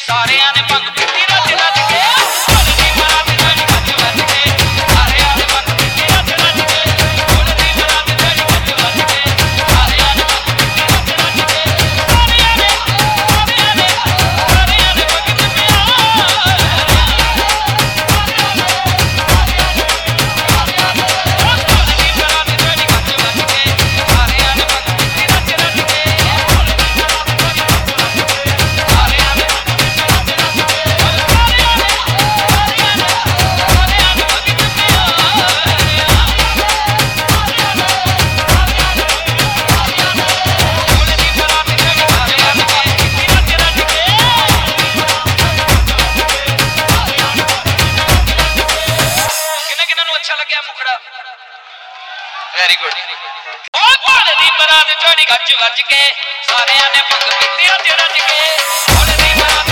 ਸਾਰਿਆਂ ਨੇ ਭੰਗ ਪੀਤੀ ਰੱਜ ਰੱਜ ਕੇ ਢੋਲ ਦੀ ਬਰਾਤ ਜਿਹੜੀ ਗੱਜ ਵੱਜ ਕੇ ਸਾਰਿਆਂ ਨੇ ਭੰਗ ਪੀਤੀ ਰੱਜ ਰੱਜ ਕੇ ਢੋਲ ਦੀ ਬਰਾਤ ਜਿਹੜੀ ਗੱਜ ਵੱਜ ਕੇ ਸਾਰਿਆਂ ਨੇ ਭੰਗ ਪੀਤੀ ਰੱਜ ਰੱਜ ਕੇ ਸਾਰਿਆਂ ਨੇ ਭੰਗ ਪੀਤੀ वेरी गुड ढोल दी बरात जोड़ी गज वज के सारियां ने भंग पीती रज रज के ढोल दी बरात